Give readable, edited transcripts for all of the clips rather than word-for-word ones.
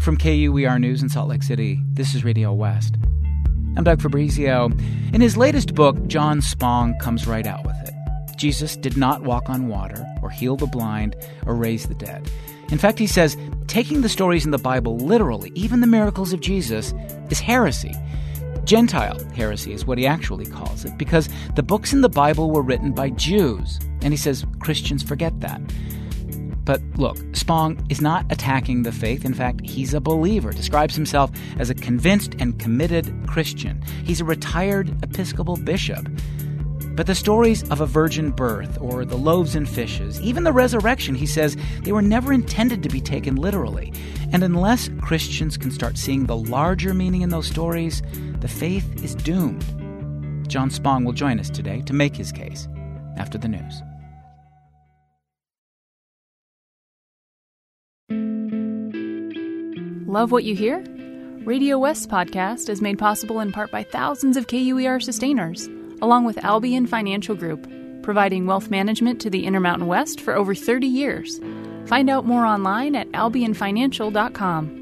from KUER News in Salt Lake City, this is Radio West. I'm Doug Fabrizio. In his latest book, John Spong comes right out with it. Jesus did not walk on water or heal the blind or raise the dead. In fact, he says taking the stories in the Bible literally, even the miracles of Jesus, is heresy. Gentile heresy is what he actually calls it, because the books in the Bible were written by Jews. And he says Christians forget that. But look, Spong is not attacking the faith. In fact, he's a believer, describes himself as a convinced and committed Christian. He's a retired Episcopal bishop. But the stories of a virgin birth or the loaves and fishes, even the resurrection, he says, they were never intended to be taken literally. And unless Christians can start seeing the larger meaning in those stories, the faith is doomed. John Spong will join us today to make his case after the news. Love what you hear? Radio West podcast is made possible in part by thousands of KUER sustainers, along with Albion Financial Group, providing wealth management to the Intermountain West for over 30 years. Find out more online at albionfinancial.com.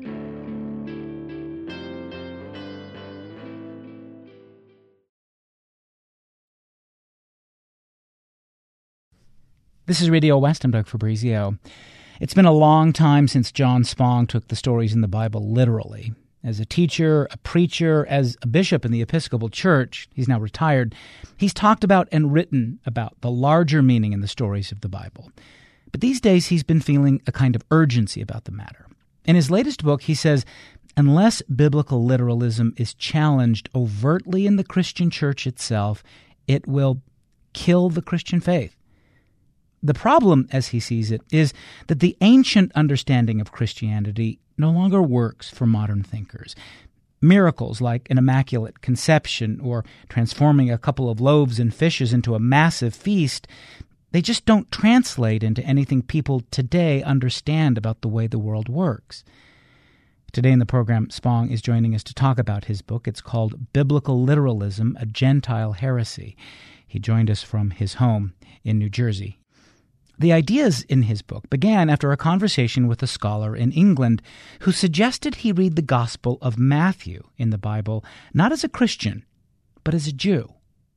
This is Radio West. I'm Doug Fabrizio. It's been a long time since John Spong took the stories in the Bible literally. As a teacher, a preacher, as a bishop in the Episcopal Church, he's now retired, he's talked about and written about the larger meaning in the stories of the Bible. But these days he's been feeling a kind of urgency about the matter. In his latest book, he says, unless biblical literalism is challenged overtly in the Christian church itself, it will kill the Christian faith. The problem, as he sees it, is that the ancient understanding of Christianity no longer works for modern thinkers. Miracles like an immaculate conception or transforming a couple of loaves and fishes into a massive feast, they just don't translate into anything people today understand about the way the world works. Today in the program, Spong is joining us to talk about his book. It's called Biblical Literalism, a Gentile Heresy. He joined us from his home in New Jersey. The ideas in his book began after a conversation with a scholar in England who suggested he read the Gospel of Matthew in the Bible not as a Christian, but as a Jew.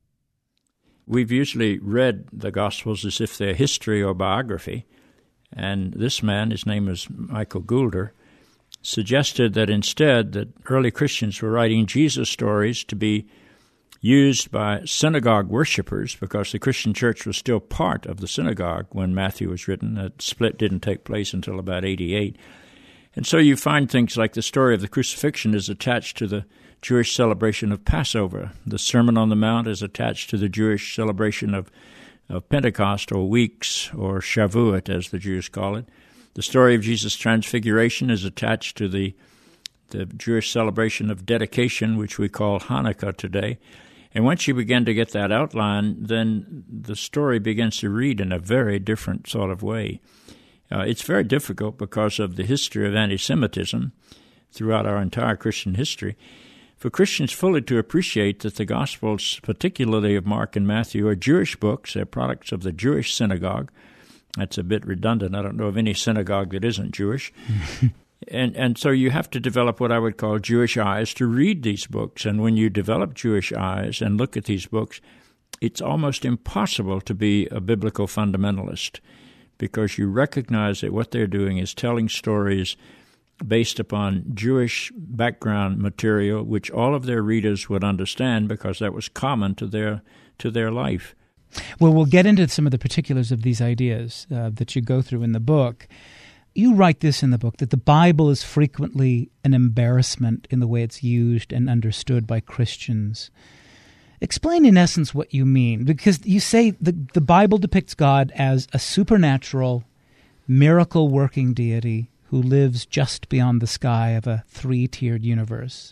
We've usually read the Gospels as if they're history or biography, and this man, his name is Michael Goulder, suggested that instead that early Christians were writing Jesus stories to be used by synagogue worshipers, because the Christian church was still part of the synagogue when Matthew was written. That split didn't take place until about 88. And so you find things like the story of the crucifixion is attached to the Jewish celebration of Passover. The Sermon on the Mount is attached to the Jewish celebration of Pentecost, or Weeks, or Shavuot, as the Jews call it. The story of Jesus' transfiguration is attached to the Jewish celebration of dedication, which we call Hanukkah today. And once you begin to get that outline, then the story begins to read in a very different sort of way. It's very difficult because of the history of anti-Semitism throughout our entire Christian history, for Christians fully to appreciate that the Gospels, particularly of Mark and Matthew, are Jewish books. They're products of the Jewish synagogue. That's a bit redundant. I don't know of any synagogue that isn't Jewish. And so you have to develop what I would call Jewish eyes to read these books. And when you develop Jewish eyes and look at these books, it's almost impossible to be a biblical fundamentalist, because you recognize that what they're doing is telling stories based upon Jewish background material, which all of their readers would understand because that was common to their life. Well, we'll get into some of the particulars of these ideas that you go through in the book. You write this in the book, that the Bible is frequently an embarrassment in the way it's used and understood by Christians. Explain in essence what you mean, because you say the Bible depicts God as a supernatural, miracle-working deity who lives just beyond the sky of a three-tiered universe.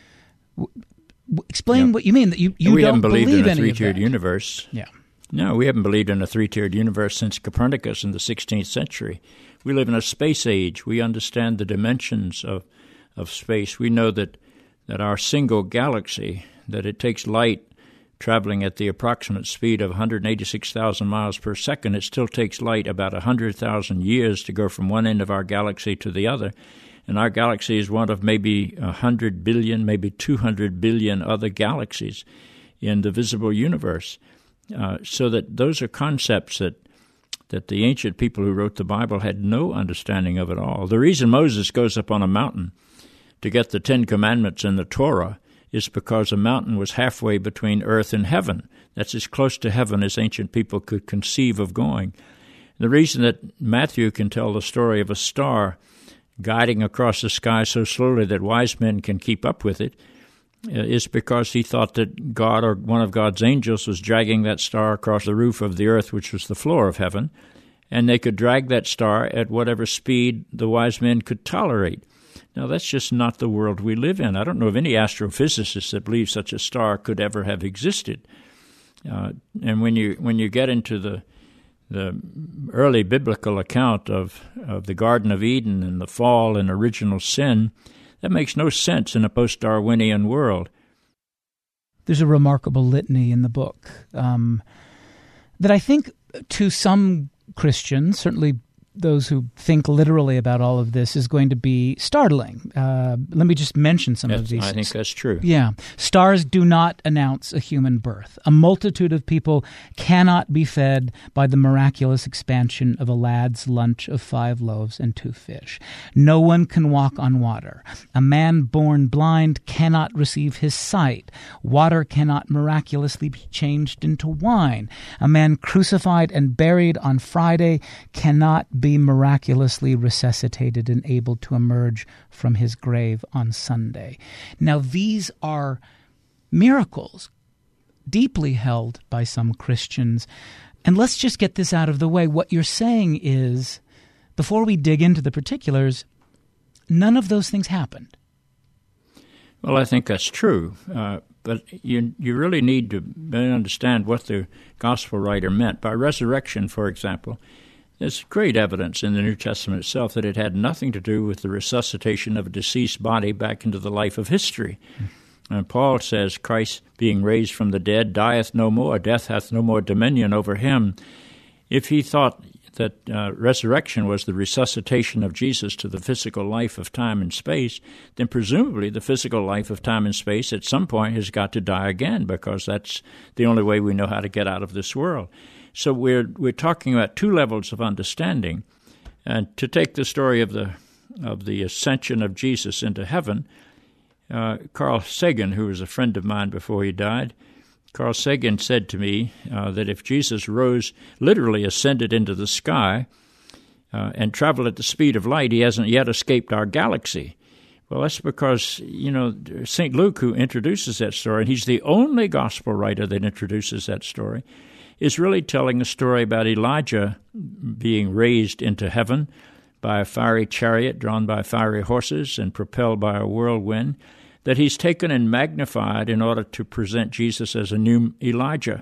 Explain what you mean, that you we don't haven't believed in a any three-tiered of that. universe. Yeah. No, we haven't believed in a three-tiered universe since Copernicus in the 16th century. We live in a space age. We understand the dimensions of space. We know that our single galaxy, that it takes light traveling at the approximate speed of 186,000 miles per second. It still takes light about 100,000 years to go from one end of our galaxy to the other. And our galaxy is one of maybe 100 billion, maybe 200 billion other galaxies in the visible universe. So that those are concepts that the ancient people who wrote the Bible had no understanding of at all. The reason Moses goes up on a mountain to get the Ten Commandments and the Torah is because a mountain was halfway between earth and heaven. That's as close to heaven as ancient people could conceive of going. The reason that Matthew can tell the story of a star guiding across the sky so slowly that wise men can keep up with it is because he thought that God or one of God's angels was dragging that star across the roof of the earth, which was the floor of heaven, and they could drag that star at whatever speed the wise men could tolerate. Now, that's just not the world we live in. I don't know of any astrophysicist that believes such a star could ever have existed. And when you get into the early biblical account of the Garden of Eden and the fall and original sin, that makes no sense in a post-Darwinian world. There's a remarkable litany in the book that I think to some Christians, certainly those who think literally about all of this, is going to be startling. Let me just mention some of these. I think that's true. Yeah. Stars do not announce a human birth. A multitude of people cannot be fed by the miraculous expansion of a lad's lunch of 5 loaves and 2 fish. No one can walk on water. A man born blind cannot receive his sight. Water cannot miraculously be changed into wine. A man crucified and buried on Friday cannot be miraculously resuscitated and able to emerge from his grave on Sunday. Now, these are miracles deeply held by some Christians. And let's just get this out of the way. What you're saying is, before we dig into the particulars, none of those things happened. Well, I think that's true. But you really need to understand what the gospel writer meant. By resurrection, for example, there's great evidence in the New Testament itself that it had nothing to do with the resuscitation of a deceased body back into the life of history. And Paul says, Christ being raised from the dead dieth no more, death hath no more dominion over him. If he thought that resurrection was the resuscitation of Jesus to the physical life of time and space, then presumably the physical life of time and space at some point has got to die again, because that's the only way we know how to get out of this world. So we're talking about 2 levels of understanding. And to take the story of the ascension of Jesus into heaven, Carl Sagan, who was a friend of mine before he died, Carl Sagan said to me that if Jesus rose, literally ascended into the sky and traveled at the speed of light, he hasn't yet escaped our galaxy. Well, that's because, St. Luke, who introduces that story, and he's the only gospel writer that introduces that story, is really telling a story about Elijah being raised into heaven by a fiery chariot drawn by fiery horses and propelled by a whirlwind, that he's taken and magnified in order to present Jesus as a new Elijah.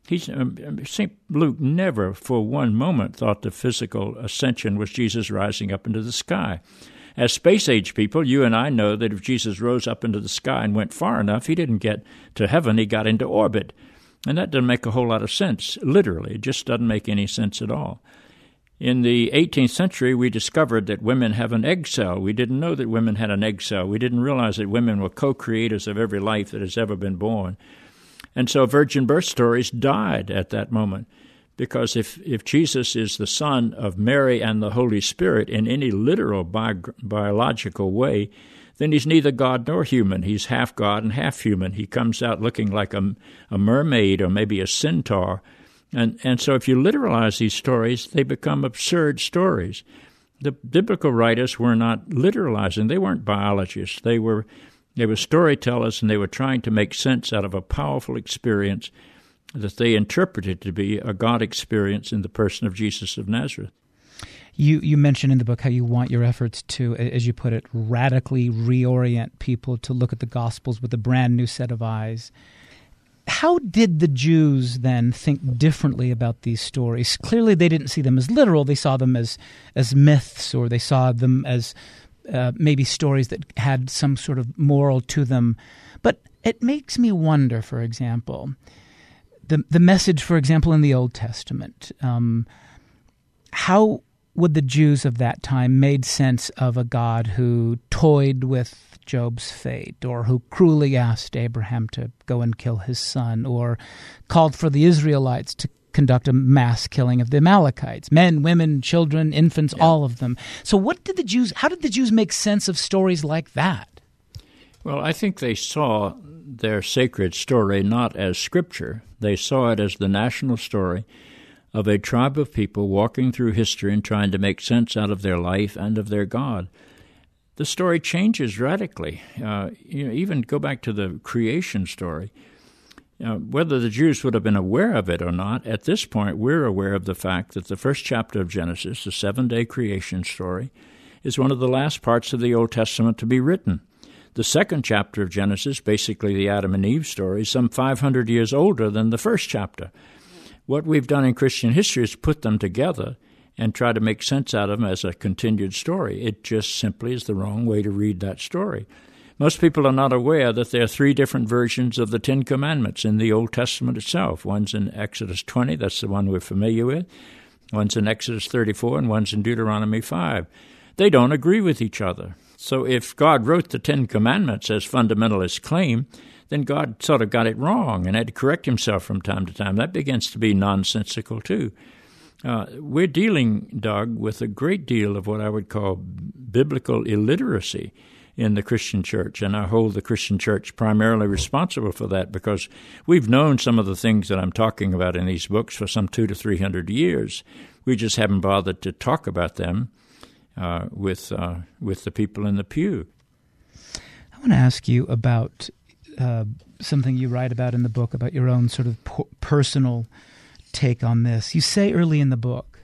St. Luke never for one moment thought the physical ascension was Jesus rising up into the sky. As space-age people, you and I know that if Jesus rose up into the sky and went far enough, he didn't get to heaven, he got into orbit. And that doesn't make a whole lot of sense, literally. It just doesn't make any sense at all. In the 18th century, we discovered that women have an egg cell. We didn't know that women had an egg cell. We didn't realize that women were co-creators of every life that has ever been born. And so virgin birth stories died at that moment, because if Jesus is the son of Mary and the Holy Spirit in any literal biological way, then he's neither God nor human. He's half God and half human. He comes out looking like a mermaid or maybe a centaur. And so if you literalize these stories, they become absurd stories. The biblical writers were not literalizing. They weren't biologists. They were storytellers, and they were trying to make sense out of a powerful experience that they interpreted to be a God experience in the person of Jesus of Nazareth. You mentioned in the book how you want your efforts to, as you put it, radically reorient people to look at the Gospels with a brand new set of eyes. How did the Jews then think differently about these stories? Clearly they didn't see them as literal. They saw them as myths, or they saw them as maybe stories that had some sort of moral to them. But it makes me wonder, for example, the message, for example, in the Old Testament, how would the Jews of that time made sense of a God who toyed with Job's fate, or who cruelly asked Abraham to go and kill his son, or called for the Israelites to conduct a mass killing of the Amalekites, men, women, children, infants, all of them. So how did the Jews make sense of stories like that? Well, I think they saw their sacred story not as scripture. They saw it as the national story of a tribe of people walking through history and trying to make sense out of their life and of their God. The story changes radically. Even go back to the creation story. Whether the Jews would have been aware of it or not, at this point we're aware of the fact that the first chapter of Genesis, the 7-day creation story, is one of the last parts of the Old Testament to be written. The second chapter of Genesis, basically the Adam and Eve story, is some 500 years older than the first chapter. What we've done in Christian history is put them together and try to make sense out of them as a continued story. It just simply is the wrong way to read that story. Most people are not aware that there are 3 different versions of the 10 Commandments in the Old Testament itself. One's in Exodus 20, that's the one we're familiar with. One's in Exodus 34, and one's in Deuteronomy 5. They don't agree with each other. So if God wrote the 10 Commandments as fundamentalists claim, then God sort of got it wrong and had to correct himself from time to time. That begins to be nonsensical too. We're dealing, Doug, with a great deal of what I would call biblical illiteracy in the Christian church, and I hold the Christian church primarily responsible for that because we've known some of the things that I'm talking about in these books for some 200 to 300 years. We just haven't bothered to talk about them with the people in the pew. I want to ask you about something you write about in the book, about your own sort of personal take on this. You say early in the book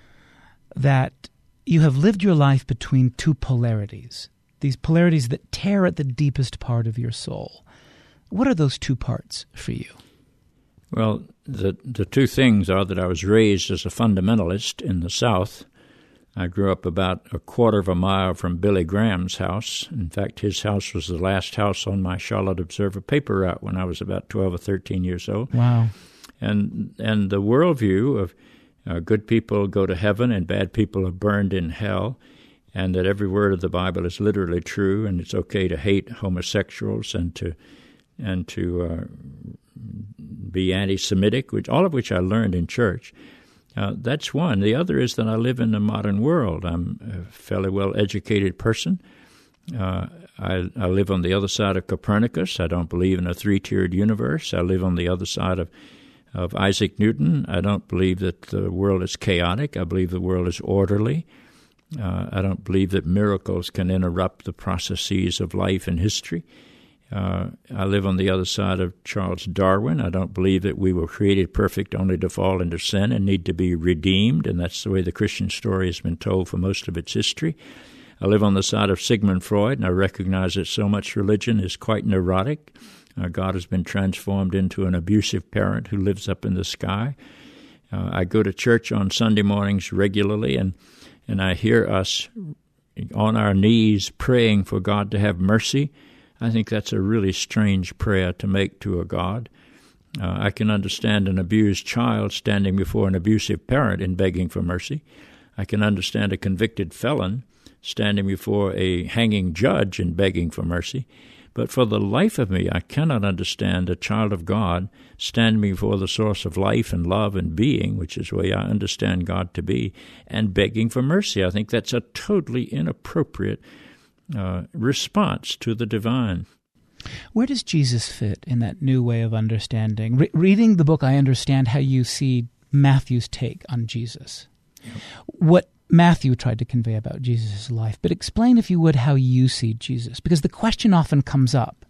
that you have lived your life between 2 polarities, these polarities that tear at the deepest part of your soul. What are those 2 parts for you? Well, the 2 things are that I was raised as a fundamentalist in the South. I grew up about a quarter of a mile from Billy Graham's house. In fact, his house was the last house on my Charlotte Observer paper route when I was about 12 or 13 years old. Wow. And the worldview of good people go to heaven and bad people are burned in hell, and that every word of the Bible is literally true, and it's okay to hate homosexuals and to be anti-Semitic, all of which I learned in church. That's one. The other is that I live in the modern world. I'm a fairly well-educated person. I live on the other side of Copernicus. I don't believe in a 3-tiered universe. I live on the other side of Isaac Newton. I don't believe that the world is chaotic. I believe the world is orderly. I don't believe that miracles can interrupt the processes of life and history. I live on the other side of Charles Darwin. I don't believe that we were created perfect only to fall into sin and need to be redeemed, and that's the way the Christian story has been told for most of its history. I live on the side of Sigmund Freud, and I recognize that so much religion is quite neurotic. God has been transformed into an abusive parent who lives up in the sky. I go to church on Sunday mornings regularly, and I hear us on our knees praying for God to have mercy. I think that's a really strange prayer to make to a God. I can understand an abused child standing before an abusive parent and begging for mercy. I can understand a convicted felon standing before a hanging judge and begging for mercy. But for the life of me, I cannot understand a child of God standing before the source of life and love and being, which is the way I understand God to be, and begging for mercy. I think that's a totally inappropriate response to the divine. Where does Jesus fit in that new way of understanding? Reading the book, I understand how you see Matthew's take on Jesus. Yep. What Matthew tried to convey about Jesus' life. But explain, if you would, how you see Jesus. Because the question often comes up,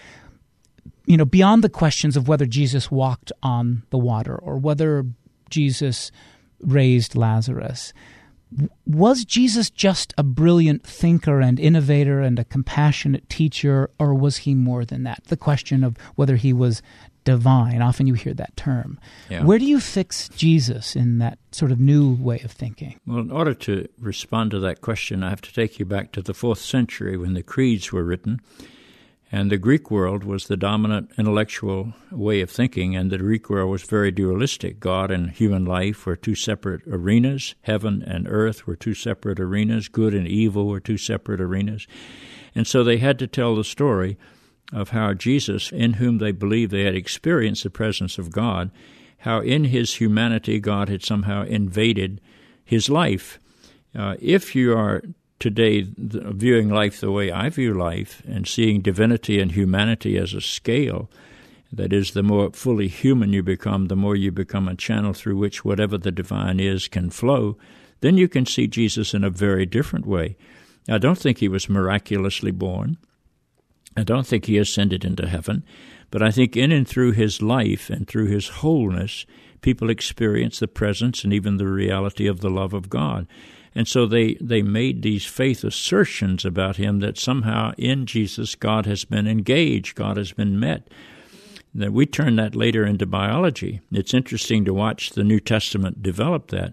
beyond the questions of whether Jesus walked on the water or whether Jesus raised Lazarus. Was Jesus just a brilliant thinker and innovator and a compassionate teacher, or was he more than that? The question of whether he was divine. Often you hear that term. Yeah. Where do you fix Jesus in that sort of new way of thinking? Well, in order to respond to that question, I have to take you back to the 4th century when the creeds were written. And the Greek world was the dominant intellectual way of thinking, and the Greek world was very dualistic. God and human life were two separate arenas. Heaven and earth were two separate arenas. Good and evil were two separate arenas. And so they had to tell the story of how Jesus, in whom they believed they had experienced the presence of God, how in his humanity God had somehow invaded his life. If you are today viewing life the way I view life and seeing divinity and humanity as a scale, that is, the more fully human you become, the more you become a channel through which whatever the divine is can flow, then you can see Jesus in a very different way. I don't think he was miraculously born. I don't think he ascended into heaven. But I think in and through his life and through his wholeness, people experience the presence and even the reality of the love of God. And so they made these faith assertions about him that somehow in Jesus God has been engaged, God has been met. That we turn that later into biology. It's interesting to watch the New Testament develop that.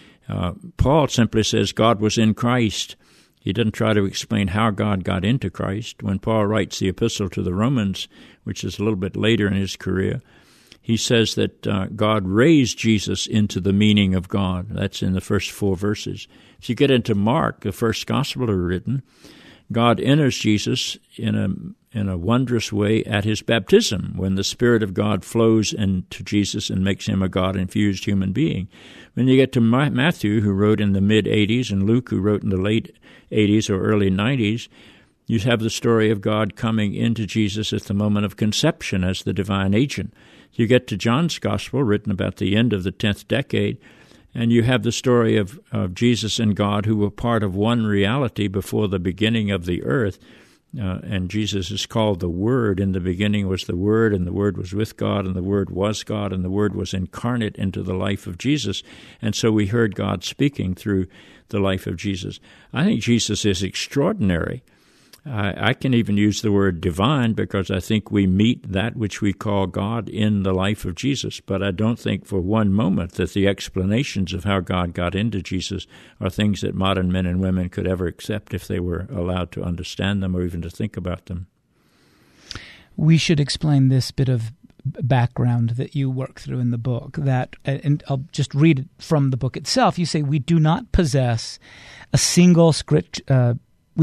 Paul simply says God was in Christ. He didn't try to explain how God got into Christ. When Paul writes the epistle to the Romans, which is a little bit later in his career, he says that God raised Jesus into the meaning of God. That's in the first 4 verses. If you get into Mark, the first gospel written, God enters Jesus in a wondrous way at his baptism, when the Spirit of God flows into Jesus and makes him a God-infused human being. When you get to Matthew, who wrote in the mid-'80s, and Luke, who wrote in the late 80s or early 90s, you have the story of God coming into Jesus at the moment of conception as the divine agent. You get to John's Gospel, written about the end of the 10th decade, and you have the story of Jesus and God who were part of one reality before the beginning of the earth. And Jesus is called the Word. In the beginning was the Word, and the Word was with God, and the Word was God, and the Word was incarnate into the life of Jesus. And so we heard God speaking through the life of Jesus. I think Jesus is extraordinary. I can even use the word divine because I think we meet that which we call God in the life of Jesus. But I don't think for one moment that the explanations of how God got into Jesus are things that modern men and women could ever accept if they were allowed to understand them or even to think about them. We should explain this bit of background that you work through in the book. That, and I'll just read it from the book itself. You say, we do not possess a single scriptural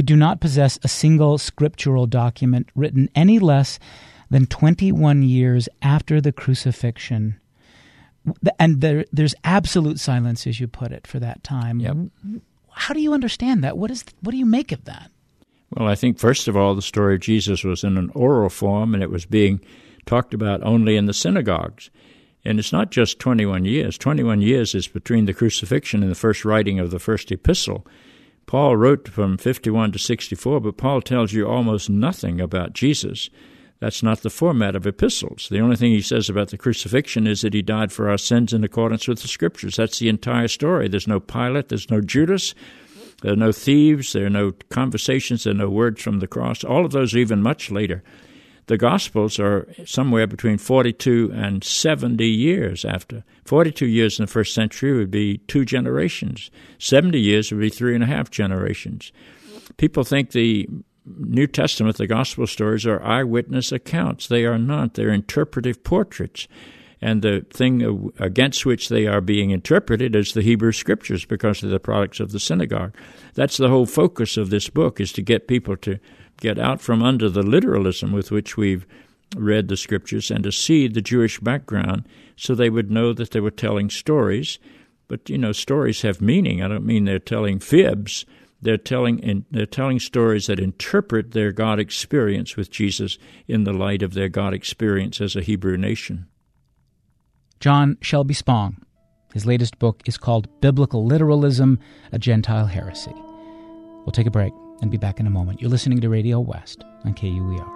document written any less than 21 years after the crucifixion. And there's absolute silence, as you put it, for that time. Yep. How do you understand that? What do you make of that? Well, I think, first of all, the story of Jesus was in an oral form, and it was being talked about only in the synagogues. And it's not just 21 years. 21 years is between the crucifixion and the first writing of the first epistle. Paul wrote from 51 to 64, but Paul tells you almost nothing about Jesus. That's not the format of epistles. The only thing he says about the crucifixion is that he died for our sins in accordance with the Scriptures. That's the entire story. There's no Pilate, there's no Judas, there are no thieves, there are no conversations, there are no words from the cross. All of those are even much later. The Gospels are somewhere between 42 and 70 years after. 42 years in the first century would be 2 generations. 70 years would be 3.5 generations. People think the New Testament, the Gospel stories, are eyewitness accounts. They are not. They're interpretive portraits. And the thing against which they are being interpreted is the Hebrew Scriptures because they're the products of the synagogue. That's the whole focus of this book, is to get people to get out from under the literalism with which we've read the Scriptures and to see the Jewish background so they would know that they were telling stories. But, stories have meaning. I don't mean they're telling fibs. They're telling stories that interpret their God experience with Jesus in the light of their God experience as a Hebrew nation. John Shelby Spong. His latest book is called Biblical Literalism, a Gentile Heresy. We'll take a break and be back in a moment. You're listening to Radio West on KUER.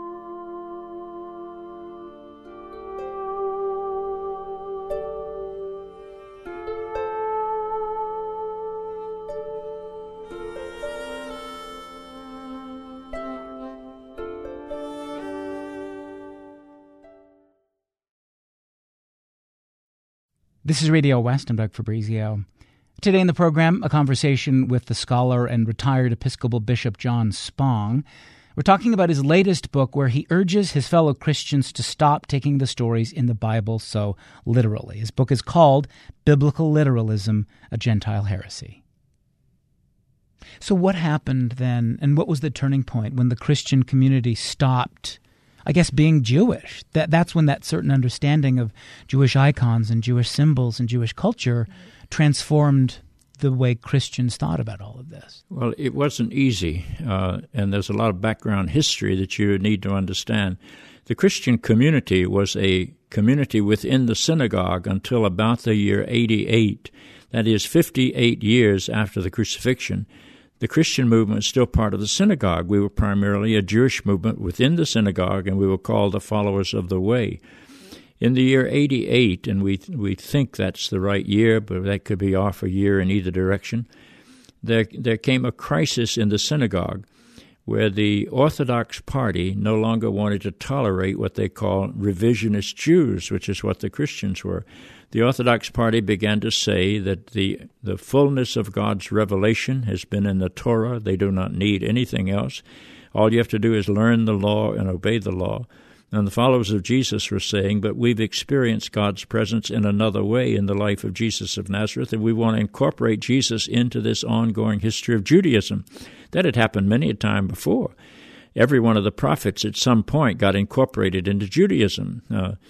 This is Radio West. I'm Doug Fabrizio. Today in the program, a conversation with the scholar and retired Episcopal Bishop John Spong. We're talking about his latest book where he urges his fellow Christians to stop taking the stories in the Bible so literally. His book is called Biblical Literalism, a Gentile Heresy. So what happened then, and what was the turning point when the Christian community stopped, I guess, being Jewish? That's when that certain understanding of Jewish icons and Jewish symbols and Jewish culture transformed the way Christians thought about all of this. Well, it wasn't easy, and there's a lot of background history that you need to understand. The Christian community was a community within the synagogue until about the year 88. That is 58 years after the crucifixion. The Christian movement was still part of the synagogue. We were primarily a Jewish movement within the synagogue, and we were called the followers of the way. In the year 88, and we think that's the right year, but that could be off a year in either direction, there came a crisis in the synagogue where the Orthodox party no longer wanted to tolerate what they call revisionist Jews, which is what the Christians were. The Orthodox party began to say that the fullness of God's revelation has been in the Torah. They do not need anything else. All you have to do is learn the law and obey the law. And the followers of Jesus were saying, but we've experienced God's presence in another way in the life of Jesus of Nazareth, and we want to incorporate Jesus into this ongoing history of Judaism. That had happened many a time before. Every one of the prophets at some point got incorporated into Judaism.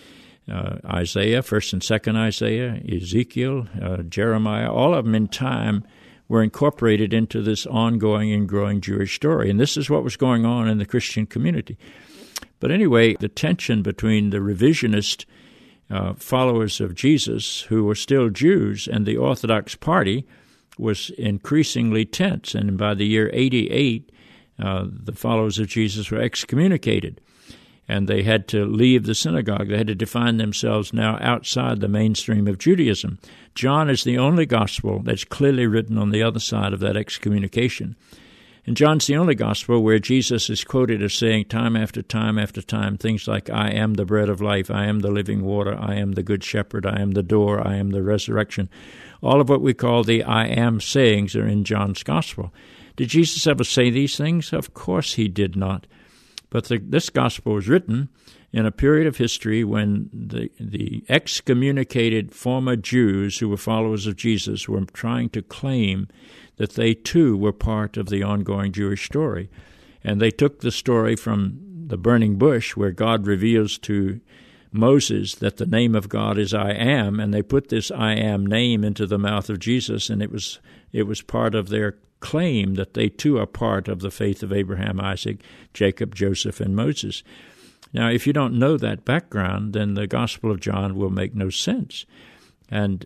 Isaiah, 1st and 2nd Isaiah, Ezekiel, Jeremiah, all of them in time were incorporated into this ongoing and growing Jewish story. And this is what was going on in the Christian community. But anyway, the tension between the revisionist followers of Jesus, who were still Jews, and the Orthodox party was increasingly tense. And by the year 88, the followers of Jesus were excommunicated, and they had to leave the synagogue. They had to define themselves now outside the mainstream of Judaism. John is the only gospel that's clearly written on the other side of that excommunication. And John's the only gospel where Jesus is quoted as saying time after time after time things like, I am the bread of life, I am the living water, I am the good shepherd, I am the door, I am the resurrection. All of what we call the I am sayings are in John's gospel. Did Jesus ever say these things? Of course he did not. But this gospel was written in a period of history when the excommunicated former Jews who were followers of Jesus were trying to claim that they too were part of the ongoing Jewish story. And they took the story from the burning bush where God reveals to Moses that the name of God is I am, and they put this I am name into the mouth of Jesus, and it was part of their claim that they too are part of the faith of Abraham, Isaac, Jacob, Joseph, and Moses. Now, if you don't know that background, then the Gospel of John will make no sense. And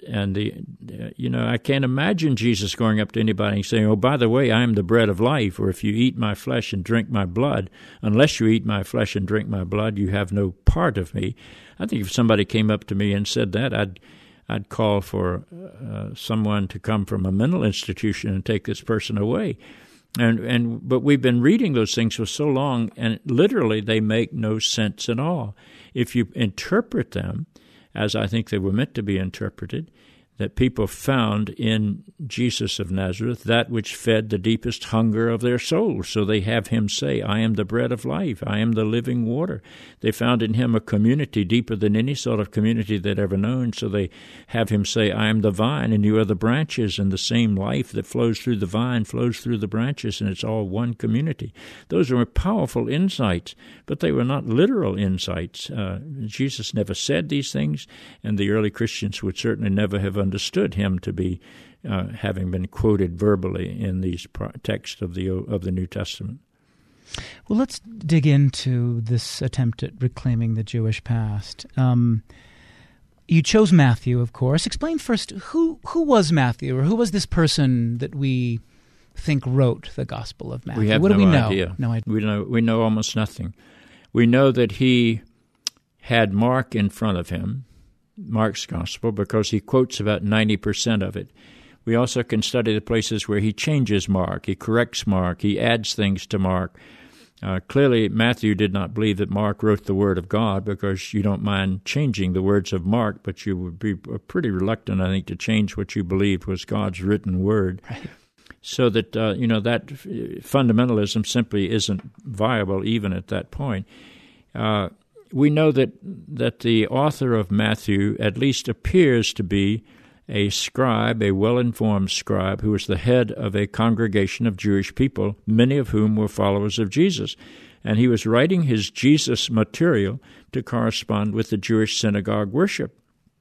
I can't imagine Jesus going up to anybody and saying, oh, by the way, I am the bread of life, or if you eat my flesh and drink my blood, unless you eat my flesh and drink my blood, you have no part of me. I think if somebody came up to me and said that, I'd call for someone to come from a mental institution and take this person away. But we've been reading those things for so long, and literally they make no sense at all. If you interpret them as I think they were meant to be interpreted, that people found in Jesus of Nazareth that which fed the deepest hunger of their souls. So they have him say, I am the bread of life, I am the living water. They found in him a community deeper than any sort of community they'd ever known. So they have him say, I am the vine and you are the branches, and the same life that flows through the vine flows through the branches, and it's all one community. Those were powerful insights, but they were not literal insights. Jesus never said these things, and the early Christians would certainly never have understood him to be having been quoted verbally in these texts of the New Testament. Well, let's dig into this attempt at reclaiming the Jewish past. You chose Matthew, of course. Explain first, who was Matthew, or who was this person that we think wrote the Gospel of Matthew? What do we know? Idea. No idea. We know almost nothing. We know that he had Mark in front of him, Mark's Gospel, because he quotes about 90% of it. We also can study the places where he changes Mark, he corrects Mark, he adds things to Mark. Clearly, Matthew did not believe that Mark wrote the Word of God, because you don't mind changing the words of Mark, but you would be pretty reluctant, I think, to change what you believed was God's written Word. Right. so that that fundamentalism simply isn't viable even at that point. We know that the author of Matthew at least appears to be a scribe, a well-informed scribe, who was the head of a congregation of Jewish people, many of whom were followers of Jesus. And he was writing his Jesus material to correspond with the Jewish synagogue worship.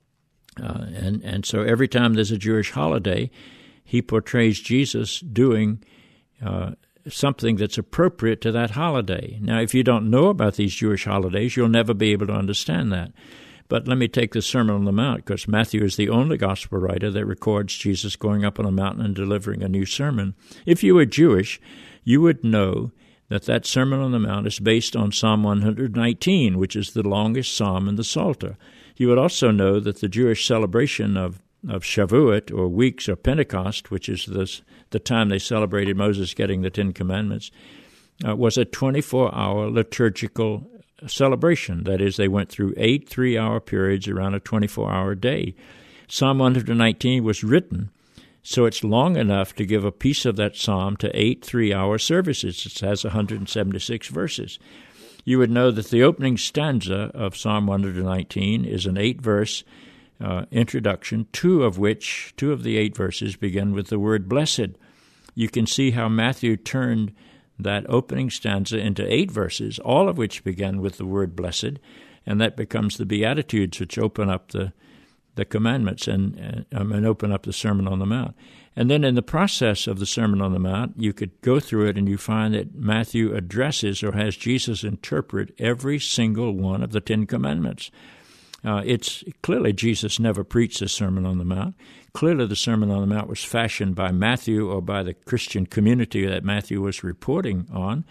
And so every time there's a Jewish holiday, he portrays Jesus doing something that's appropriate to that holiday. Now, if you don't know about these Jewish holidays, you'll never be able to understand that. But let me take the Sermon on the Mount, because Matthew is the only gospel writer that records Jesus going up on a mountain and delivering a new sermon. If you were Jewish, you would know that Sermon on the Mount is based on Psalm 119, which is the longest psalm in the Psalter. You would also know that the Jewish celebration of Shavuot, or weeks, or Pentecost, which is the time they celebrated Moses getting the Ten Commandments, was a 24-hour liturgical celebration. That is, they went through 8 3-hour periods around a 24-hour day. Psalm 119 was written so it's long enough to give a piece of that psalm to 8 3-hour services. It has 176 verses. You would know that the opening stanza of Psalm 119 is an 8-verse introduction, two of the 8 verses begin with the word blessed. You can see how Matthew turned that opening stanza into 8 verses, all of which begin with the word blessed, and that becomes the Beatitudes, which open up the commandments and open up the Sermon on the Mount. And then in the process of the Sermon on the Mount, you could go through it and you find that Matthew addresses or has Jesus interpret every single one of the 10 Commandments. It's clearly Jesus never preached the Sermon on the Mount. Clearly the Sermon on the Mount was fashioned by Matthew or by the Christian community that Matthew was reporting on,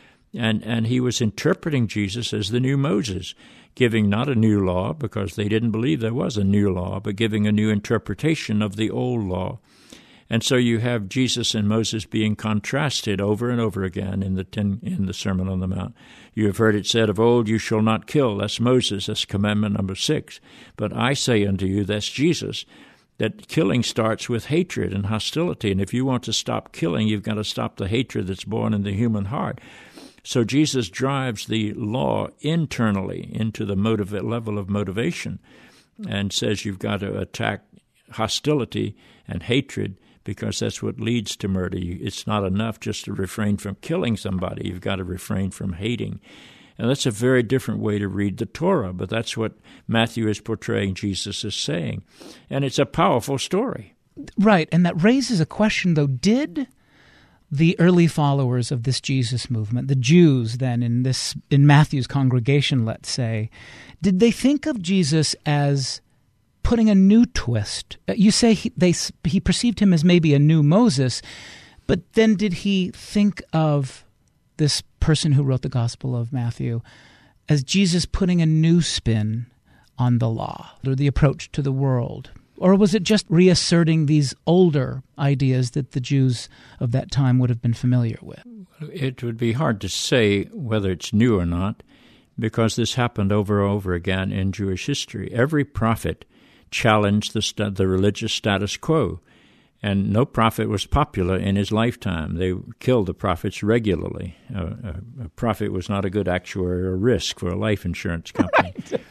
and he was interpreting Jesus as the new Moses, giving not a new law because they didn't believe there was a new law, but giving a new interpretation of the old law. And so you have Jesus and Moses being contrasted over and over again in the Sermon on the Mount. You have heard it said of old, you shall not kill. That's Moses. That's commandment number 6. But I say unto you, that's Jesus, that killing starts with hatred and hostility. And if you want to stop killing, you've got to stop the hatred that's born in the human heart. So Jesus drives the law internally into the level of motivation and says you've got to attack hostility and hatred, because that's what leads to murder. It's not enough just to refrain from killing somebody. You've got to refrain from hating. And that's a very different way to read the Torah, but that's what Matthew is portraying Jesus as saying. And it's a powerful story. Right, and that raises a question, though. Did the early followers of this Jesus movement, the Jews then in Matthew's congregation, let's say, did they think of Jesus as putting a new twist? You say he perceived him as maybe a new Moses, but then did he think of this person who wrote the Gospel of Matthew as Jesus putting a new spin on the law or the approach to the world? Or was it just reasserting these older ideas that the Jews of that time would have been familiar with? It would be hard to say whether it's new or not, because this happened over and over again in Jewish history. Every prophet challenged the religious status quo, and no prophet was popular in his lifetime. They killed the prophets regularly. A prophet was not a good actuarial risk for a life insurance company.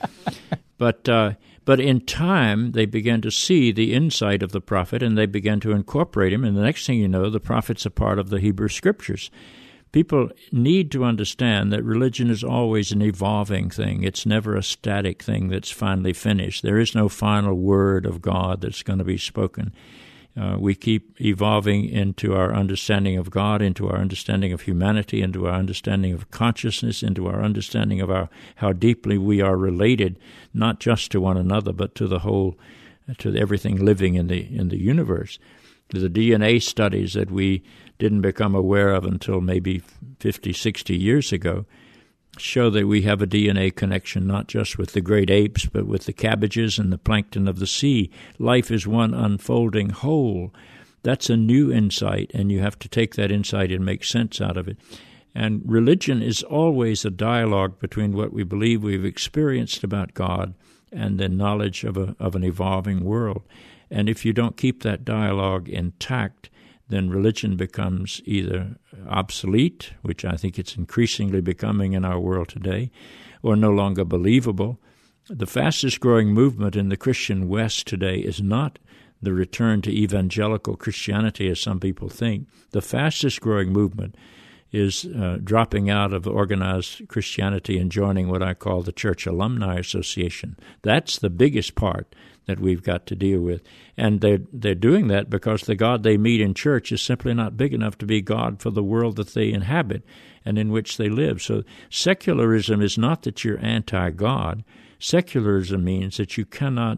Right. But in time, they began to see the insight of the prophet, and they began to incorporate him, and the next thing you know, the prophet's a part of the Hebrew Scriptures. People need to understand that religion is always an evolving thing. It's never a static thing that's finally finished. There is no final word of God that's going to be spoken. We keep evolving into our understanding of God, into our understanding of humanity, into our understanding of consciousness, into our understanding of how deeply we are related, not just to one another, but to the whole, to everything living in the universe. The DNA studies that we didn't become aware of until maybe 50, 60 years ago show that we have a DNA connection not just with the great apes, but with the cabbages and the plankton of the sea. Life is one unfolding whole. That's a new insight, and you have to take that insight and make sense out of it. And religion is always a dialogue between what we believe we've experienced about God and the knowledge of an evolving world. And if you don't keep that dialogue intact, then religion becomes either obsolete, which I think it's increasingly becoming in our world today, or no longer believable. The fastest growing movement in the Christian West today is not the return to evangelical Christianity, as some people think. The fastest growing movement is dropping out of organized Christianity and joining what I call the Church Alumni Association. That's the biggest part that we've got to deal with. And they're doing that because the God they meet in church is simply not big enough to be God for the world that they inhabit and in which they live. So secularism is not that you're anti-God. Secularism means that you cannot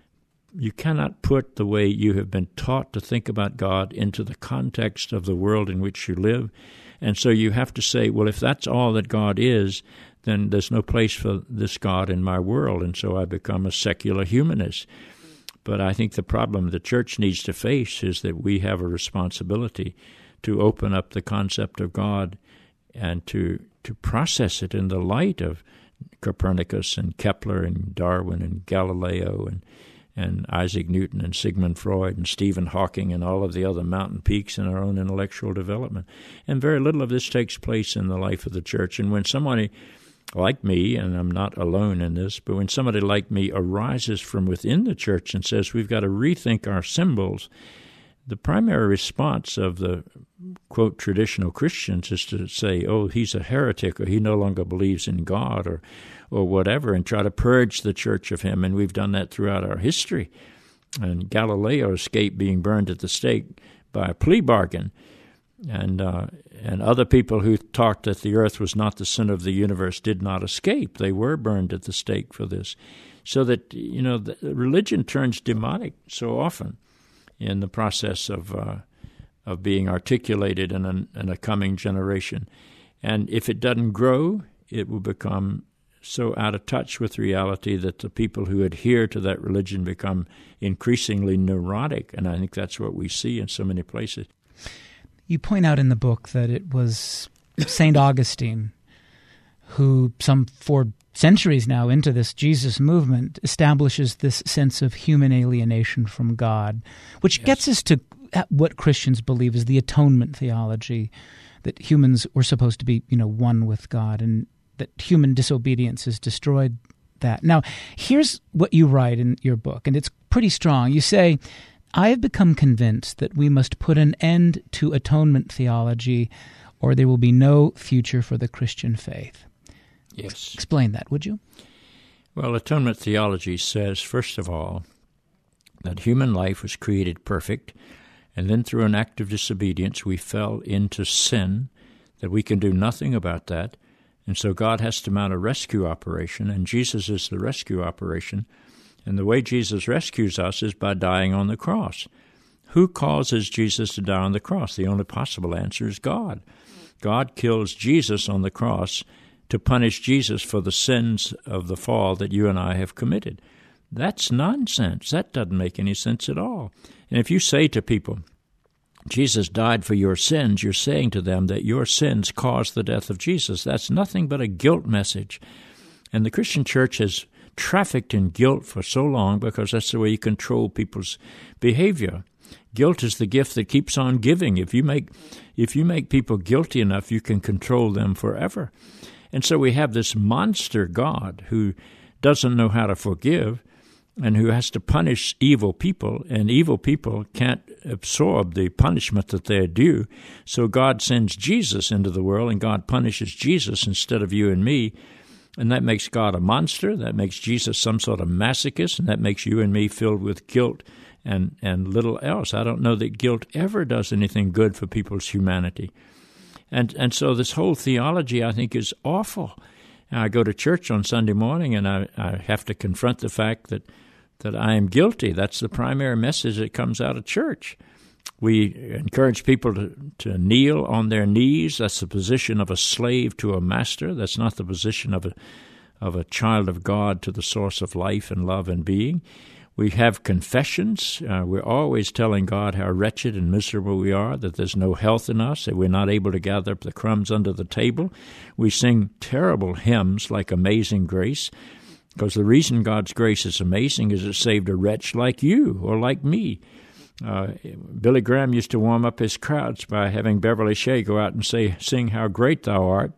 put the way you have been taught to think about God into the context of the world in which you live. And so you have to say, well, if that's all that God is, then there's no place for this God in my world, and so I become a secular humanist. But I think the problem the church needs to face is that we have a responsibility to open up the concept of God and to process it in the light of Copernicus and Kepler and Darwin and Galileo and Isaac Newton and Sigmund Freud and Stephen Hawking and all of the other mountain peaks in our own intellectual development. And very little of this takes place in the life of the church. And when somebody like me, and I'm not alone in this, but when somebody like me arises from within the church and says we've got to rethink our symbols, the primary response of the, quote, traditional Christians is to say, oh, he's a heretic, or he no longer believes in God, or whatever, and try to purge the church of him. And we've done that throughout our history. And Galileo escaped being burned at the stake by a plea bargain. And other people who talked that the earth was not the center of the universe did not escape. They were burned at the stake for this. So that, the religion turns demonic so often in the process of being articulated in a coming generation. And if it doesn't grow, it will become so out of touch with reality that the people who adhere to that religion become increasingly neurotic. And I think that's what we see in so many places. You point out in the book that it was St. Augustine who, some 4 centuries now into this Jesus movement, establishes this sense of human alienation from God, which gets us to what Christians believe is the atonement theology, that humans were supposed to be, one with God, and that human disobedience has destroyed that. Now, here's what you write in your book, and it's pretty strong. You say, I have become convinced that we must put an end to atonement theology, or there will be no future for the Christian faith. Yes. Explain that, would you? Well, atonement theology says, first of all, that human life was created perfect, and then through an act of disobedience we fell into sin, that we can do nothing about that, and so God has to mount a rescue operation, and Jesus is the rescue operation. And the way Jesus rescues us is by dying on the cross. Who causes Jesus to die on the cross? The only possible answer is God. God kills Jesus on the cross to punish Jesus for the sins of the fall that you and I have committed. That's nonsense. That doesn't make any sense at all. And if you say to people, Jesus died for your sins, you're saying to them that your sins caused the death of Jesus. That's nothing but a guilt message. And the Christian church has trafficked in guilt for so long because that's the way you control people's behavior. Guilt is the gift that keeps on giving. If you make people guilty enough, you can control them forever. And so we have this monster God who doesn't know how to forgive and who has to punish evil people, and evil people can't absorb the punishment that they're due. So God sends Jesus into the world, and God punishes Jesus instead of you and me. And that makes God a monster, that makes Jesus some sort of masochist, and that makes you and me filled with guilt and little else. I don't know that guilt ever does anything good for people's humanity. And so this whole theology, I think, is awful. I go to church on Sunday morning, and I have to confront the fact that I am guilty. That's the primary message that comes out of church. We encourage people to kneel on their knees. That's the position of a slave to a master. That's not the position of a child of God to the source of life and love and being. We have confessions. We're always telling God how wretched and miserable we are, that there's no health in us, that we're not able to gather up the crumbs under the table. We sing terrible hymns like Amazing Grace, because the reason God's grace is amazing is it saved a wretch like you or like me. Billy Graham used to warm up his crowds by having Beverly Shea go out and sing How Great Thou Art,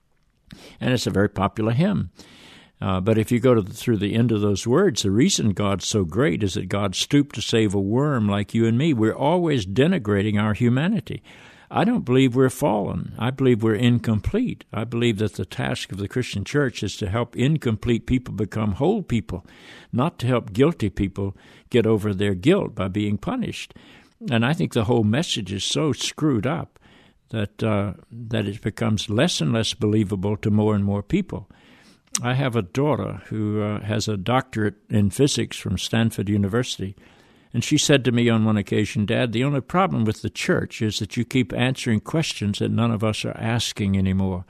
and it's a very popular hymn. But if you go through the end of those words, the reason God's so great is that God stooped to save a worm like you and me. We're always denigrating our humanity. I don't believe we're fallen. I believe we're incomplete. I believe that the task of the Christian church is to help incomplete people become whole people, not to help guilty people get over their guilt by being punished. And I think the whole message is so screwed up that it becomes less and less believable to more and more people. I have a daughter who has a doctorate in physics from Stanford University, and she said to me on one occasion, "Dad, the only problem with the church is that you keep answering questions that none of us are asking anymore."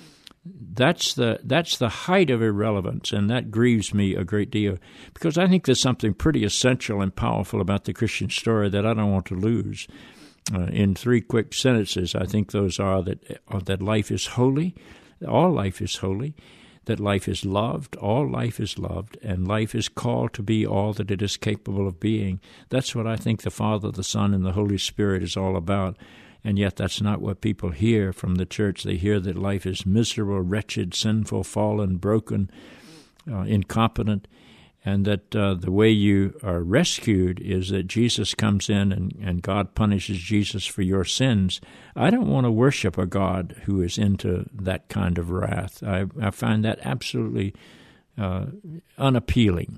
That's the height of irrelevance, and that grieves me a great deal, because I think there's something pretty essential and powerful about the Christian story that I don't want to lose. In 3 quick sentences, I think those are that life is holy, all life is holy, that life is loved, all life is loved, and life is called to be all that it is capable of being. That's what I think the Father, the Son, and the Holy Spirit is all about. And yet that's not what people hear from the church. They hear that life is miserable, wretched, sinful, fallen, broken, incompetent, and that the way you are rescued is that Jesus comes in and God punishes Jesus for your sins. I don't want to worship a God who is into that kind of wrath. I find that absolutely unappealing.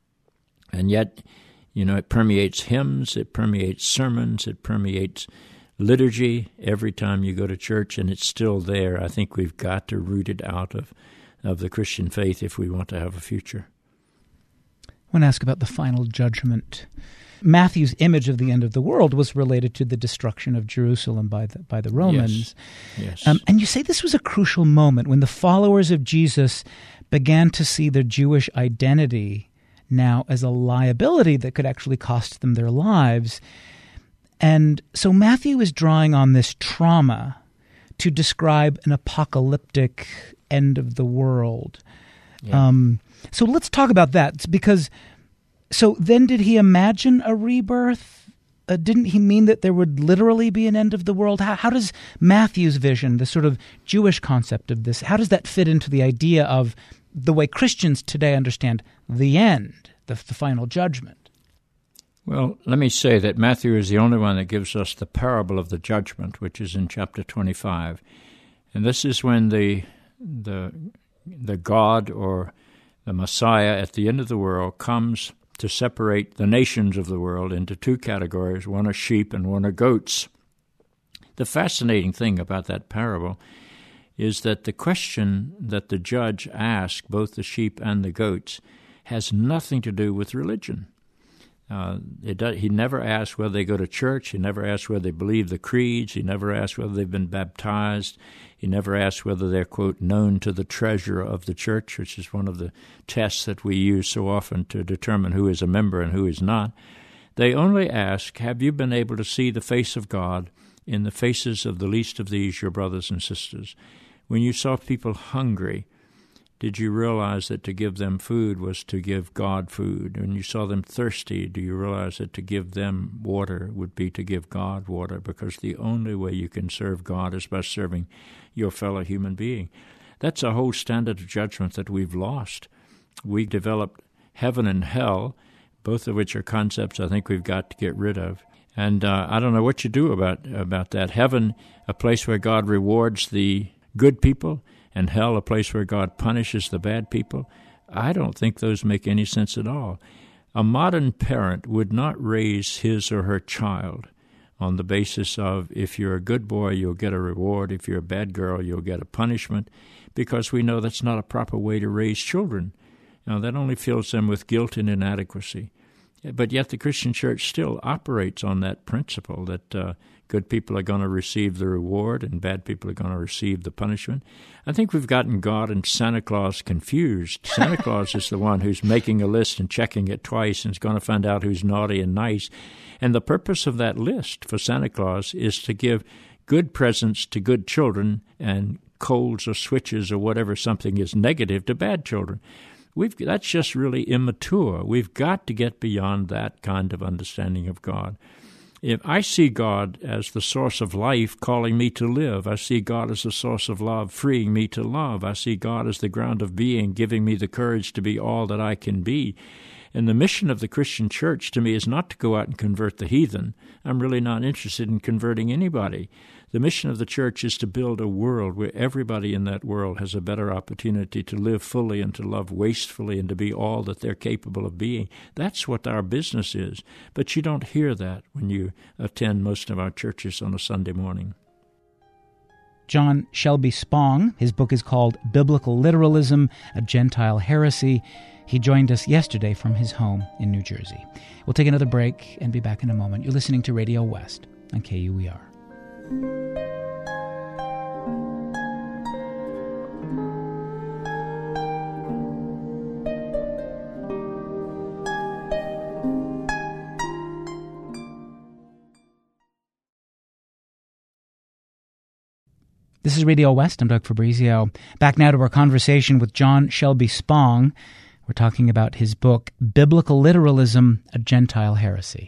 And yet, it permeates hymns, it permeates sermons, it permeates liturgy every time you go to church, and it's still there. I think we've got to root it out of the Christian faith if we want to have a future. I want to ask about the final judgment. Matthew's image of the end of the world was related to the destruction of Jerusalem by the Romans. Yes. And you say this was a crucial moment when the followers of Jesus began to see their Jewish identity now as a liability that could actually cost them their lives. And so Matthew is drawing on this trauma to describe an apocalyptic end of the world. Yeah. So let's talk about that, because so then did he imagine a rebirth? Didn't he mean that there would literally be an end of the world? How does Matthew's vision, the sort of Jewish concept of this, how does that fit into the idea of the way Christians today understand the end, the final judgment? Well, let me say that Matthew is the only one that gives us the parable of the judgment, which is in chapter 25. And this is when the God or the Messiah at the end of the world comes to separate the nations of the world into 2 categories. One are sheep and one are goats. The fascinating thing about that parable is that the question that the judge asks both the sheep and the goats has nothing to do with religion. He never asks whether they go to church. He never asks whether they believe the creeds. He never asks whether they've been baptized. He never asks whether they're, quote, known to the treasurer of the church, which is one of the tests that we use so often to determine who is a member and who is not. They only ask, have you been able to see the face of God in the faces of the least of these, your brothers and sisters? When you saw people hungry, did you realize that to give them food was to give God food? When you saw them thirsty, do you realize that to give them water would be to give God water? Because the only way you can serve God is by serving your fellow human being. That's a whole standard of judgment that we've lost. We developed heaven and hell, both of which are concepts I think we've got to get rid of. And I don't know what you do about that. Heaven, a place where God rewards the good people, and hell, a place where God punishes the bad people. I don't think those make any sense at all. A modern parent would not raise his or her child on the basis of, if you're a good boy, you'll get a reward. If you're a bad girl, you'll get a punishment, because we know that's not a proper way to raise children. Now, that only fills them with guilt and inadequacy. But yet the Christian church still operates on that principle that good people are going to receive the reward and bad people are going to receive the punishment. I think we've gotten God and Santa Claus confused. Santa Claus is the one who's making a list and checking it twice and is going to find out who's naughty and nice. And the purpose of that list for Santa Claus is to give good presents to good children and colds or switches or whatever something is negative to bad children. That's just really immature. We've got to get beyond that kind of understanding of God. If I see God as the source of life calling me to live, I see God as the source of love freeing me to love, I see God as the ground of being giving me the courage to be all that I can be. And the mission of the Christian church to me is not to go out and convert the heathen. I'm really not interested in converting anybody. The mission of the church is to build a world where everybody in that world has a better opportunity to live fully and to love wastefully and to be all that they're capable of being. That's what our business is. But you don't hear that when you attend most of our churches on a Sunday morning. John Shelby Spong, his book is called Biblical Literalism, a Gentile Heresy. He joined us yesterday from his home in New Jersey. We'll take another break and be back in a moment. You're listening to Radio West on KUER. This is Radio West. I'm Doug Fabrizio. Back now to our conversation with John Shelby Spong. We're talking about his book, Biblical Literalism, a Gentile Heresy.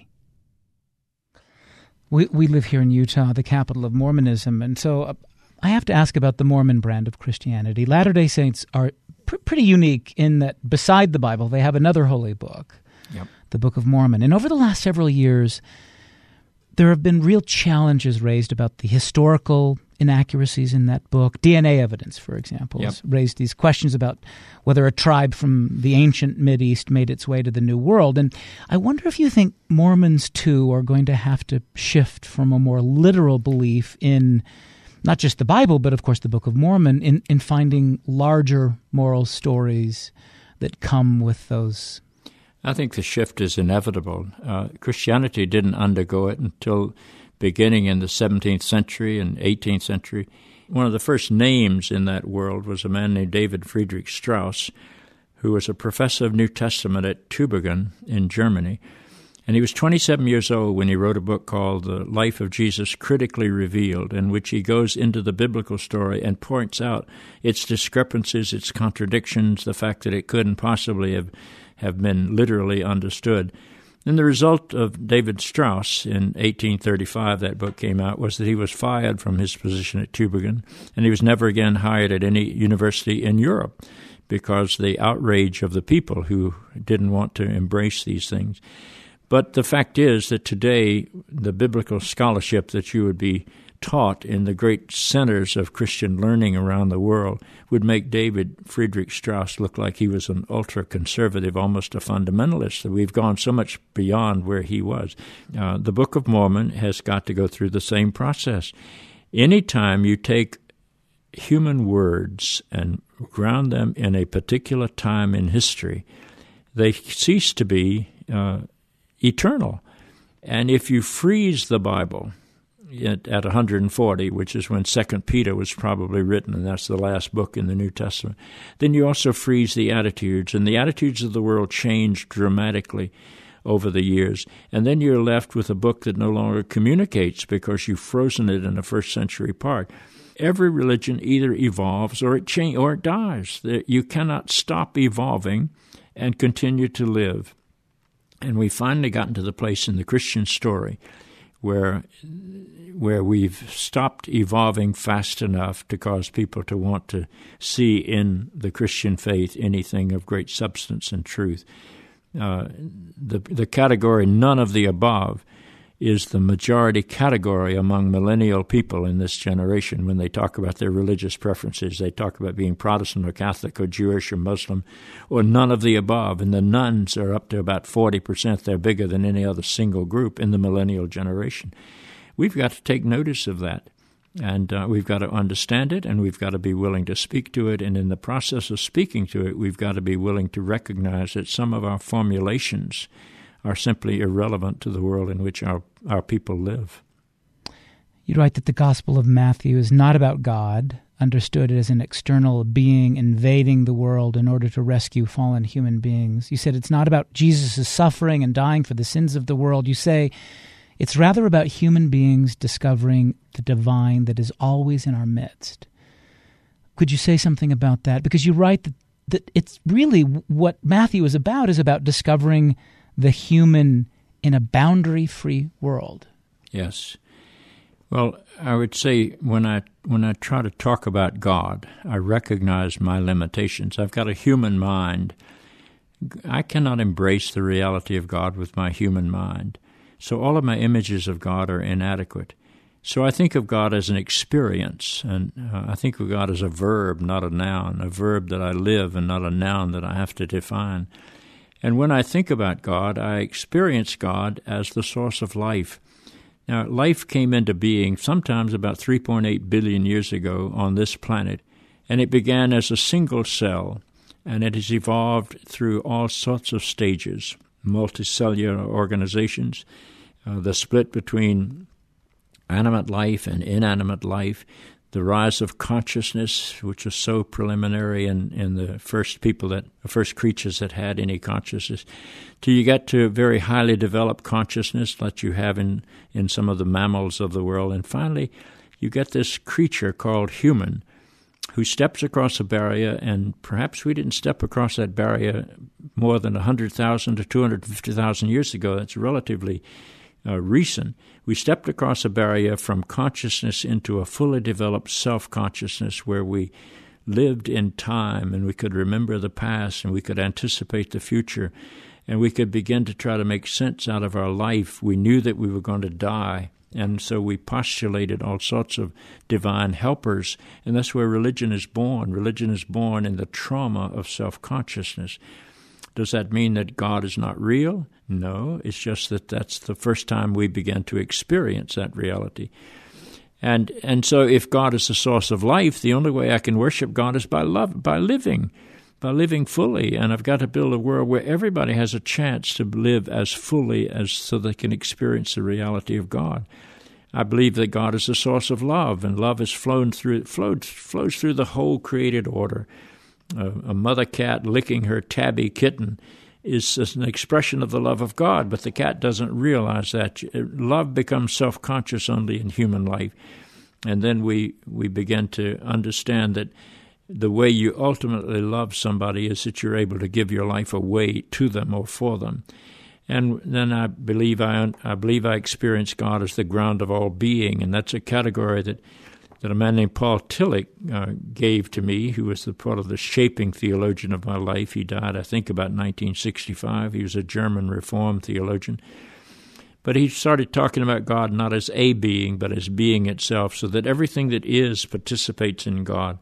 We live here in Utah, the capital of Mormonism, and so I have to ask about the Mormon brand of Christianity. Latter-day Saints are pretty unique in that beside the Bible, they have another holy book, the Book of Mormon. And over the last several years, there have been real challenges raised about the historical inaccuracies in that book. DNA evidence, for example, has raised these questions about whether a tribe from the ancient Mideast made its way to the New World. And I wonder if you think Mormons, too, are going to have to shift from a more literal belief in not just the Bible, but, of course, the Book of Mormon, in finding larger moral stories that come with those. I think the shift is inevitable. Christianity didn't undergo it until beginning in the 17th century and 18th century. One of the first names in that world was a man named David Friedrich Strauss, who was a professor of New Testament at Tübingen in Germany. And he was 27 years old when he wrote a book called The Life of Jesus Critically Revealed, in which he goes into the biblical story and points out its discrepancies, its contradictions, the fact that it couldn't possibly have been literally understood. And the result of David Strauss in 1835, that book came out, was that he was fired from his position at Tübingen, and he was never again hired at any university in Europe because the outrage of the people who didn't want to embrace these things. But the fact is that today, the biblical scholarship that you would be taught in the great centers of Christian learning around the world would make David Friedrich Strauss look like he was an ultra-conservative, almost a fundamentalist. We've gone so much beyond where he was. The Book of Mormon has got to go through the same process. Anytime you take human words and ground them in a particular time in history, they cease to be eternal. And if you freeze the Bible at 140, which is when 2 Peter was probably written, and that's the last book in the New Testament, then you also freeze the attitudes, and the attitudes of the world change dramatically over the years, and then you're left with a book that no longer communicates because you've frozen it in a first century part. Every religion either evolves or it dies. You cannot stop evolving and continue to live. And we finally gotten to the place in the Christian story where we've stopped evolving fast enough to cause people to want to see in the Christian faith anything of great substance and truth. The category none of the above is the majority category among millennial people in this generation. When they talk about their religious preferences, they talk about being Protestant or Catholic or Jewish or Muslim or none of the above. And the nones are up to about 40%. They're bigger than any other single group in the millennial generation. We've got to take notice of that. And we've got to understand it, and we've got to be willing to speak to it. And in the process of speaking to it, we've got to be willing to recognize that some of our formulations are simply irrelevant to the world in which our people live. You write that the Gospel of Matthew is not about God, understood as an external being invading the world in order to rescue fallen human beings. You said it's not about Jesus' suffering and dying for the sins of the world. You say it's rather about human beings discovering the divine that is always in our midst. Could you say something about that? Because you write that it's really what Matthew is about discovering the human in a boundary-free world. Yes. Well, I would say when I try to talk about God, I recognize my limitations. I've got a human mind. I cannot embrace the reality of God with my human mind. So all of my images of God are inadequate. So I think of God as an experience, and I think of God as a verb, not a noun, a verb that I live and not a noun that I have to define. And when I think about God, I experience God as the source of life. Now, life came into being sometimes about 3.8 billion years ago on this planet, and it began as a single cell, and it has evolved through all sorts of stages, multicellular organizations, the split between animate life and inanimate life, the rise of consciousness, which was so preliminary in the first creatures that had any consciousness, till you get to very highly developed consciousness that you have in some of the mammals of the world. And finally, you get this creature called human who steps across a barrier, and perhaps we didn't step across that barrier more than 100,000 to 250,000 years ago. That's relatively recent. We stepped across a barrier from consciousness into a fully developed self-consciousness where we lived in time and we could remember the past and we could anticipate the future and we could begin to try to make sense out of our life. We knew that we were going to die, and so we postulated all sorts of divine helpers, and that's where religion is born. Religion is born in the trauma of self-consciousness. Does that mean that God is not real? No, it's just that that's the first time we began to experience that reality. And so if God is the source of life, the only way I can worship God is by living fully. And I've got to build a world where everybody has a chance to live as fully as so they can experience the reality of God. I believe that God is the source of love, and love has flows through the whole created order. A mother cat licking her tabby kitten is an expression of the love of God, but the cat doesn't realize that. Love becomes self-conscious only in human life. And then we begin to understand that the way you ultimately love somebody is that you're able to give your life away to them or for them. And then I believe I experience God as the ground of all being, and that's a category that a man named Paul Tillich gave to me, who was the part of the shaping theologian of my life. He died, I think, about 1965. He was a German Reformed theologian. But he started talking about God not as a being, but as being itself, so that everything that is participates in God.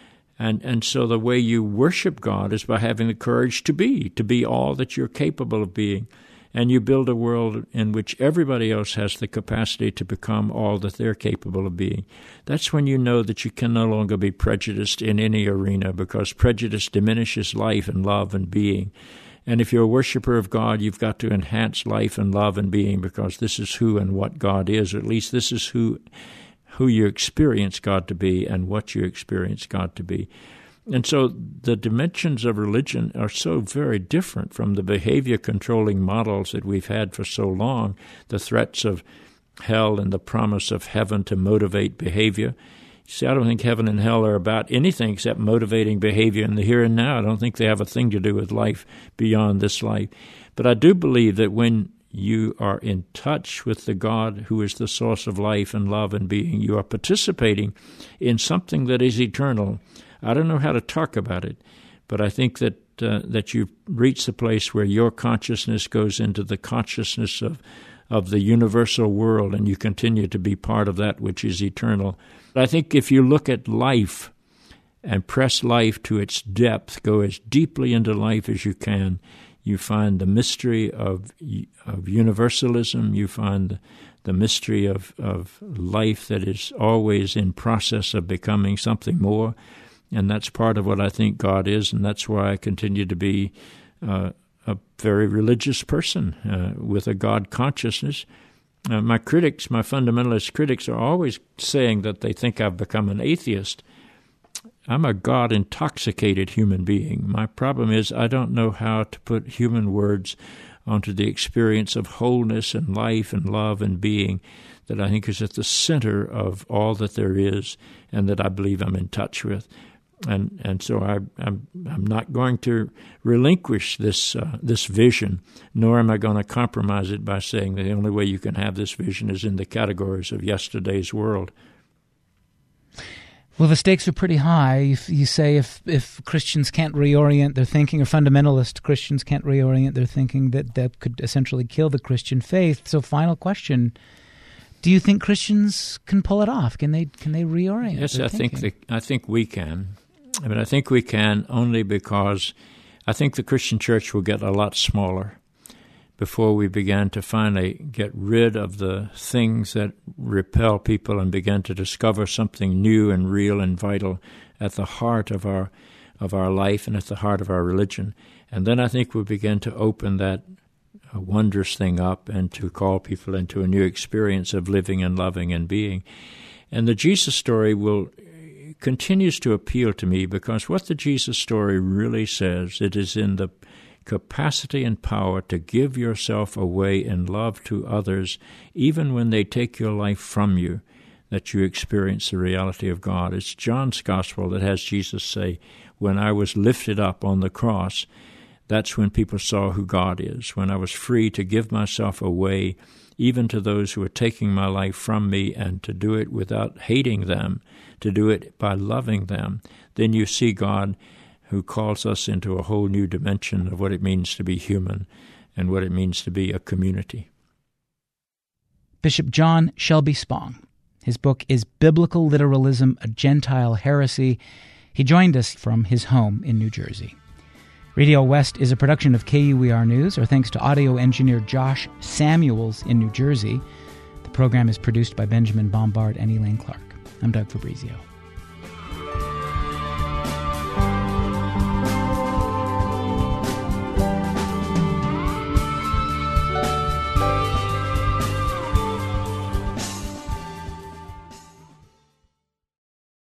And so the way you worship God is by having the courage to be all that you're capable of being. And you build a world in which everybody else has the capacity to become all that they're capable of being. That's when you know that you can no longer be prejudiced in any arena, because prejudice diminishes life and love and being. And if you're a worshiper of God, you've got to enhance life and love and being, because this is who and what God is, or at least this is who you experience God to be and what you experience God to be. And so the dimensions of religion are so very different from the behavior-controlling models that we've had for so long, the threats of hell and the promise of heaven to motivate behavior. See, I don't think heaven and hell are about anything except motivating behavior in the here and now. I don't think they have a thing to do with life beyond this life. But I do believe that when you are in touch with the God who is the source of life and love and being, you are participating in something that is eternal. I don't know how to talk about it, but I think that you've reached the place where your consciousness goes into the consciousness of the universal world, and you continue to be part of that which is eternal. I think if you look at life and press life to its depth, go as deeply into life as you can, you find the mystery of universalism. You find the mystery of life that is always in process of becoming something more. And that's part of what I think God is, and that's why I continue to be a very religious person with a God consciousness. My fundamentalist critics are always saying that they think I've become an atheist. I'm a God-intoxicated human being. My problem is I don't know how to put human words onto the experience of wholeness and life and love and being that I think is at the center of all that there is and that I believe I'm in touch with. And so I'm not going to relinquish this vision, nor am I going to compromise it by saying that the only way you can have this vision is in the categories of yesterday's world. Well, the stakes are pretty high. You say if Christians can't reorient their thinking, or fundamentalist Christians can't reorient their thinking, that could essentially kill the Christian faith. So, final question: do you think Christians can pull it off? Can they reorient? Yes, their I think we can. I mean, I think we can only because I think the Christian church will get a lot smaller before we begin to finally get rid of the things that repel people and begin to discover something new and real and vital at the heart of our life and at the heart of our religion. And then I think we'll begin to open that wondrous thing up and to call people into a new experience of living and loving and being. And the Jesus story continues to appeal to me because what the Jesus story really says, it is in the capacity and power to give yourself away in love to others, even when they take your life from you, that you experience the reality of God. It's John's gospel that has Jesus say, when I was lifted up on the cross, that's when people saw who God is. When I was free to give myself away, even to those who were taking my life from me, and to do it without hating them, to do it by loving them, then you see God who calls us into a whole new dimension of what it means to be human and what it means to be a community. Bishop John Shelby Spong. His book is Biblical Literalism, a Gentile Heresy. He joined us from his home in New Jersey. Radio West is a production of KUER News. Our thanks to audio engineer Josh Samuels in New Jersey. The program is produced by Benjamin Bombard and Elaine Clark. I'm Doug Fabrizio.